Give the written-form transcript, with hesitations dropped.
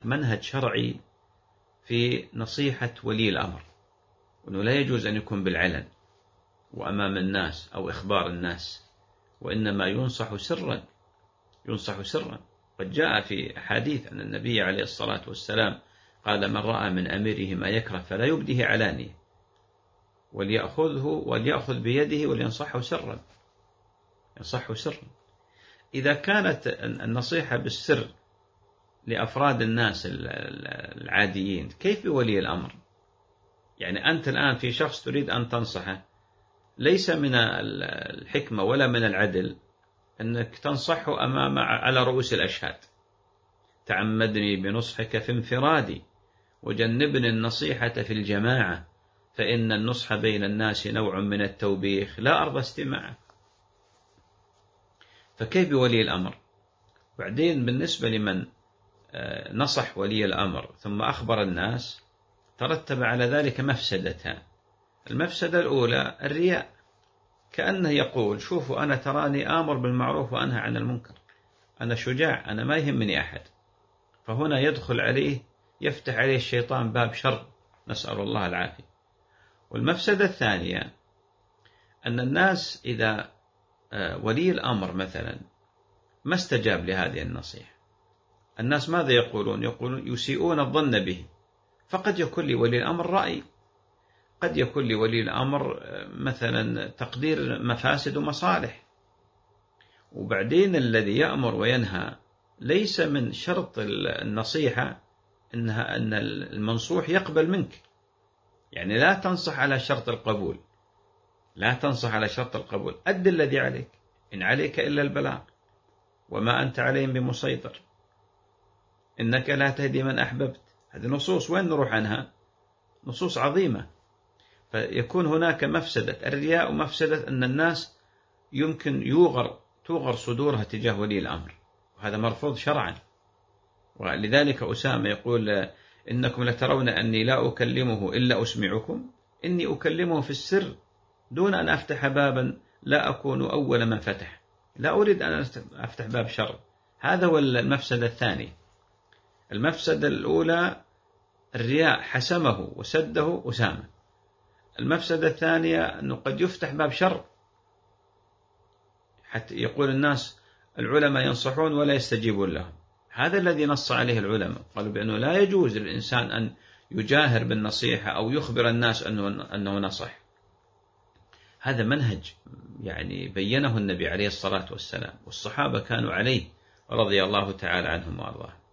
منهج شرعي في نصيحة ولي الأمر، وأنه لا يجوز أن يكون بالعلن وأمام الناس أو إخبار الناس، وإنما ينصح سرا. ينصح سرا. قد جاء في أحاديث أن النبي عليه الصلاة والسلام قال: من رأى من أميره ما يكره فلا يبديه علانية، وليأخذ بيده ولينصحه سرا. ينصحه سرا. إذا كانت النصيحة بالسر لأفراد الناس العاديين، كيف بولي الأمر؟ يعني أنت الآن في شخص تريد أن تنصحه، ليس من الحكمة ولا من العدل أنك تنصحه على رؤوس الأشهاد: تعمدني بنصحك في انفرادي، وجنبني النصيحة في الجماعة، فإن النصح بين الناس نوع من التوبيخ لا أرضى استماعه. فكيف بولي الأمر؟ بعدين بالنسبة لمن نصح ولي الأمر ثم أخبر الناس، ترتب على ذلك مفسدتان. المفسدة الأولى الرياء، كأنه يقول: شوفوا أنا تراني آمر بالمعروف وأنهى عن المنكر، أنا شجاع، أنا ما يهمني أحد. فهنا يفتح عليه الشيطان باب شر، نسأل الله العافية. والمفسدة الثانية أن الناس إذا ولي الأمر مثلا ما استجاب لهذه النصيحة، الناس ماذا يقولون؟ يسيئون الظن به. فقد يكون لولي الأمر رأي، قد يكون لولي الأمر مثلا تقدير مفاسد ومصالح. وبعدين الذي يأمر وينهى ليس من شرط النصيحة أن المنصوح يقبل منك. يعني لا تنصح على شرط القبول، لا تنصح على شرط القبول. أد الذي عليك، إن عليك إلا البلاغ وما أنت عليهم بمسيطر، إنك لا تهدي من أحببت. هذه نصوص وين نروح عنها؟ نصوص عظيمة. فيكون هناك مفسدة الرياء ومفسدة أن الناس يمكن توغر صدورها تجاه ولي الأمر، وهذا مرفوض شرعا. ولذلك أسامة يقول: إنكم لترون أني لا أكلمه إلا أسمعكم، إني أكلمه في السر دون أن أفتح بابا لا أكون أول من فتح، لا أريد أن أفتح باب شر. هذا هو المفسدة الثانية. المفسدة الأولى الرياء حسمه وسده أسامة. المفسدة الثانية أنه قد يفتح باب شر، حتى يقول الناس العلماء ينصحون ولا يستجيبون لهم. هذا الذي نص عليه العلماء، قالوا بأنه لا يجوز للإنسان أن يجاهر بالنصيحة أو يخبر الناس أنه نصح. هذا منهج يعني بينه النبي عليه الصلاة والسلام، والصحابة كانوا عليه رضي الله تعالى عنهم وأرضاهم.